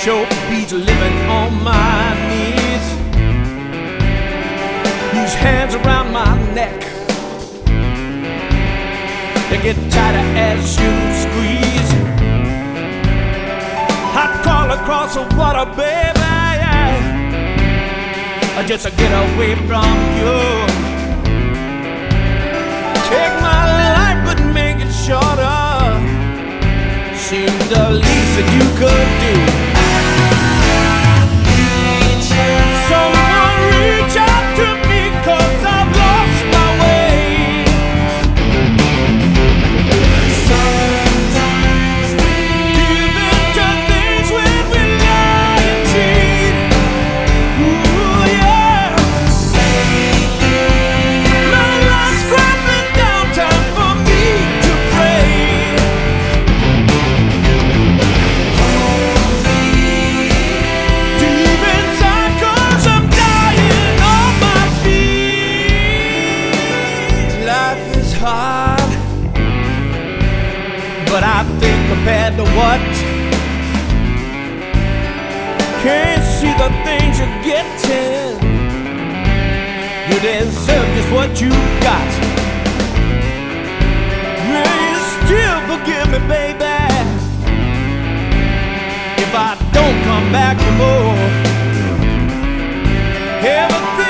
show beats living on my knees. These hands around my neck, they get tighter as you squeeze. Hot call across the water, baby, just to get away from you. Take my life but make it shorter, seems the least that you could do. Someone reach out to me, 'cause I've lost my way. Sometimes we give into things when we lie and cheat. Ooh, yeah. My life's crumbling down, time for me to pray. Deep inside, 'cause I'm dying on my feet. Life is hard, but I think compared to what, can't see the things you're getting. You deserve just what you got. Will you still forgive me, baby, if I don't come back for more? Everything